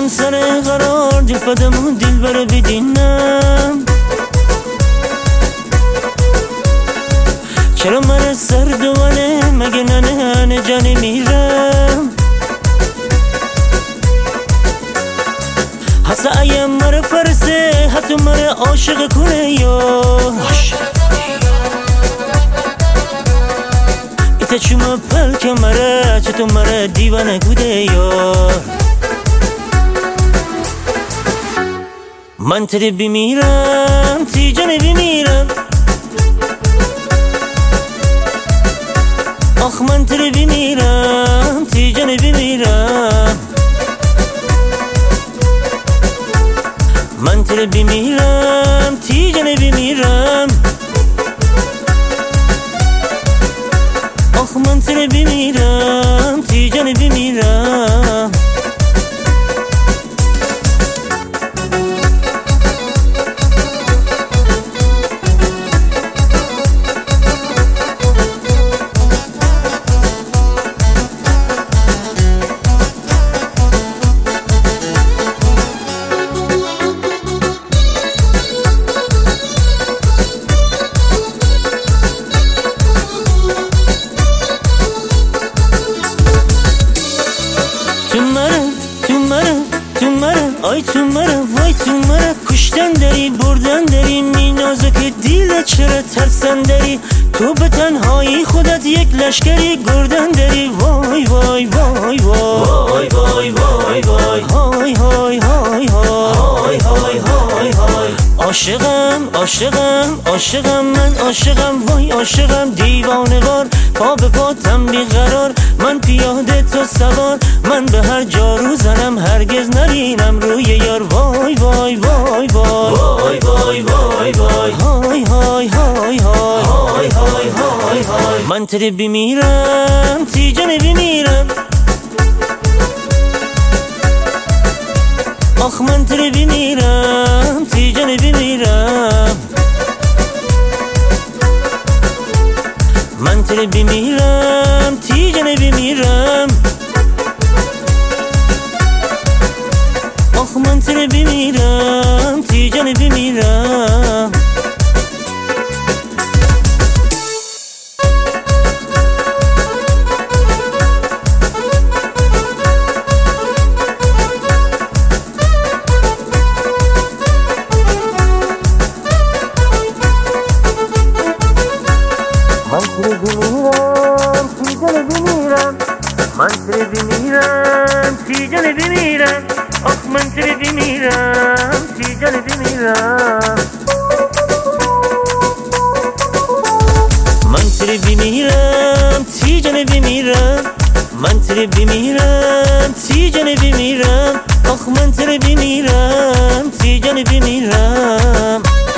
رفتم سر قرار دل فدم و دل بر بدینم. چرا من سر دوانه مگه ننه جان میرم. حتی ایم مر فرسه حتی مر عاشق کنه یا ایتا چوما پلک مره چطور مره دیوانه گوده یار. من تری بمیرم تی جانه بمیرم. آخ من تری بمیرم تی جانه بمیرم. من تری بمیرم تی جانه بمیرم. آخ من تری بمیرم تی جانه بمیرم. آی تو مرا وای تو مرا کشتن داری بردن داری می نازک دیل چرا ترسن داری. تو به تنهایی خودت یک لشکری گردن داری. وای وای وای وای وای وای وای های های های های های های های. عاشقم عاشقم عاشقم من عاشقم وای عاشقم دیوانه وار پا به پاتم بیقرار. من پیاده تو سوار من به هر جا رو زنم هرگز نرینم روی یار. وای وای وای وای وای وای وای وای های های های های های های های. من تری بمیرم تی جانه بمیرم. آخ من تری بمیرم تی جانه بمیرم. من تری بمیرم تی جانه بمیرم. آخ من تری بمیرم تی جانه بمیرم. من تری بمیرم تی جانه بمیرم. آخ من تری بمیرم تی جانه بمیرم. من تری بمیرم تی جانه بمیرم. من تری بمیرم تی جانه بمیرم. آخ من تری بمیرم تی جانه بمیرم.